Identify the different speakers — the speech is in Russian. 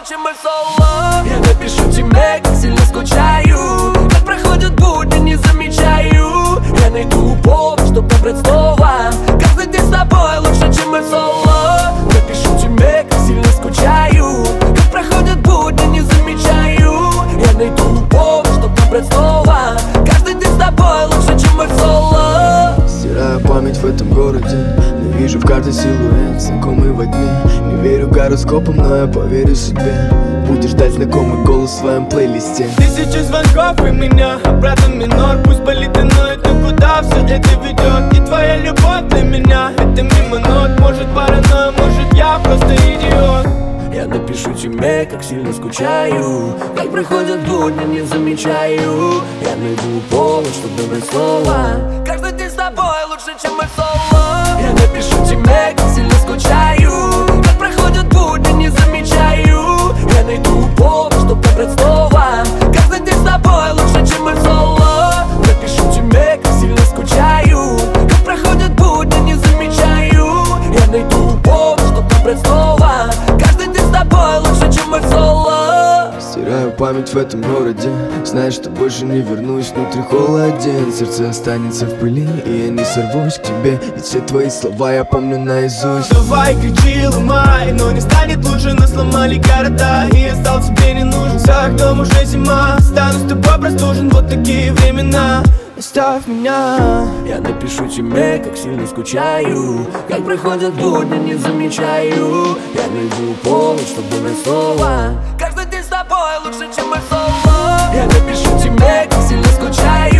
Speaker 1: чем мы соло. Я напишу тебе, как сильно скучаю, как проходят будни, не замечаю. Я найду повод, чтоб набрать снова. Каждый день с тобой лучше, чем мы соло. Напишу тебе, как сильно скучаю, как проходят будни, не замечаю. Я найду повод, чтоб набрать снова. Каждый день с тобой лучше, чем мы соло.
Speaker 2: Стираю память в этом городе, но вижу в каждый силуэт, знакомый во тьме. Не верю гороскопам, но я поверю судьбе. Будешь ждать знакомый голос в своем плейлисте.
Speaker 3: Тысячи звонков и меня обратно минор. Пусть болит и ноет, но куда все это ведет? И твоя любовь для меня это мимо нот. Может паранойя, может я просто идиот.
Speaker 1: Я напишу тебе, как сильно скучаю, как проходят будни, не замечаю. Я найду повод, чтобы набрать снова. Каждый день с тобой лучше, чем мы соло. Я напишу тебе, как сильно скучаю, как проходят будни, не замечаю. Я найду повод, чтобы набрать снова. Каждый день с тобой лучше, чем мы соло. Напишу тебе, как сильно скучаю, как проходят будни, не замечаю. Я найду повод, чтобы набрать снова. Каждый день с тобой лучше, чем мы соло.
Speaker 2: Стираю память в этом городе, знаешь, что больше не вернусь. Внутри холоден, сердце останется в пыли, и я не сорвусь к тебе, ведь все твои слова я помню наизусть.
Speaker 3: Давай, кричи, ломай, но не станет лучше. Нас сломали города, и я стал тебе не нужен. За окном уже зима, стану с тобой простужен. Вот такие времена, оставь меня.
Speaker 1: Я напишу тебе, как сильно скучаю, как проходят будни, не замечаю. Я найду повод, чтобы набрать снова. Каждый день с тобой лучше, чем мы соло. Я напишу тебе, как сильно скучаю.